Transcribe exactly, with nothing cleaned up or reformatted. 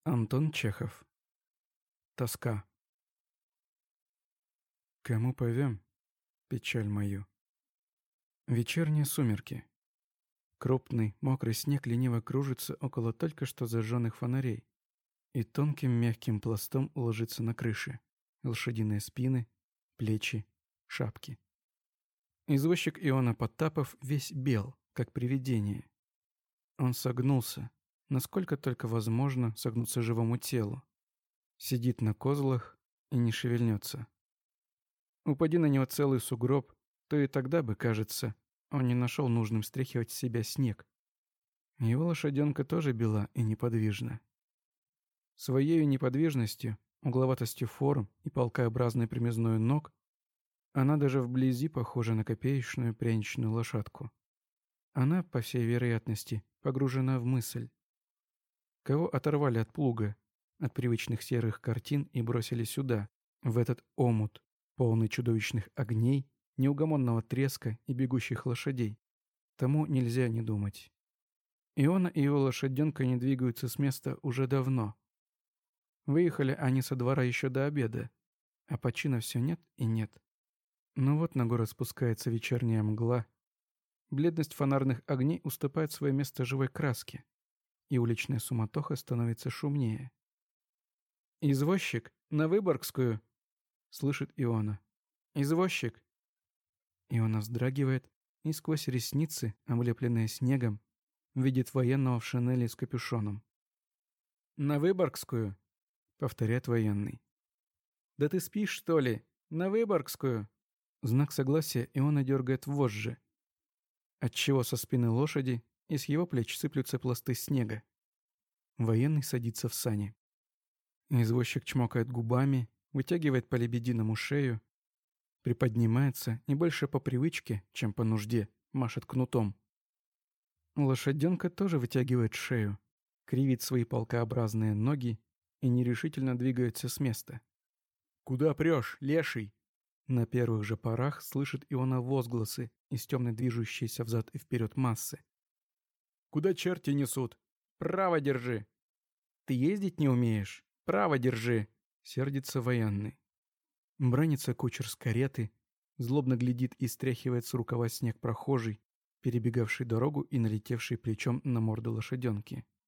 Антон Чехов. Тоска. Кому повем печаль мою? Вечерние сумерки. Крупный, мокрый снег лениво кружится около только что зажженных фонарей и тонким мягким пластом ложится на крыши, лошадиные спины, плечи, шапки. Извозчик Иона Потапов весь бел, как привидение. Он согнулся, насколько только возможно согнуться живому телу. Сидит на козлах и не шевельнется. Упади на него целый сугроб, то и тогда бы, кажется, он не нашел нужным стряхивать с себя снег. Его лошаденка тоже бела и неподвижна. Своею неподвижностью, угловатостью форм и полкообразной примезною ног она даже вблизи похожа на копеечную пряничную лошадку. Она, по всей вероятности, погружена в мысль. Кого оторвали от плуга, от привычных серых картин и бросили сюда, в этот омут, полный чудовищных огней, неугомонного треска и бегущих лошадей, тому нельзя не думать. Иона и его лошаденка не двигаются с места уже давно. Выехали они со двора еще до обеда, а почина все нет и нет. Но вот на город спускается вечерняя мгла. Бледность фонарных огней уступает свое место живой краске, и уличная суматоха становится шумнее. «Извозчик, на Выборгскую!» — слышит Иона. «Извозчик!» Иона вздрагивает и сквозь ресницы, облепленные снегом, видит военного в шинели с капюшоном. «На Выборгскую!» — повторяет военный. «Да ты спишь, что ли? На Выборгскую!» В знак согласия Иона дергает вожжи, отчего со спины лошади и с его плеч сыплются пласты снега. Военный садится в сани. Извозчик чмокает губами, вытягивает по-лебединому шею, приподнимается и больше по привычке, чем по нужде, машет кнутом. Лошаденка тоже вытягивает шею, кривит свои полкообразные ноги и нерешительно двигается с места. «Куда прешь, леший?» На первых же порах слышит Иона возгласы из темной движущейся взад и вперед массы. «Куда черти несут? Право держи!» «Ты ездить не умеешь? Право держи!» — сердится военный. Бранится кучер с кареты, злобно глядит и стряхивает с рукава снег прохожий, перебегавший дорогу и налетевший плечом на морду лошаденки.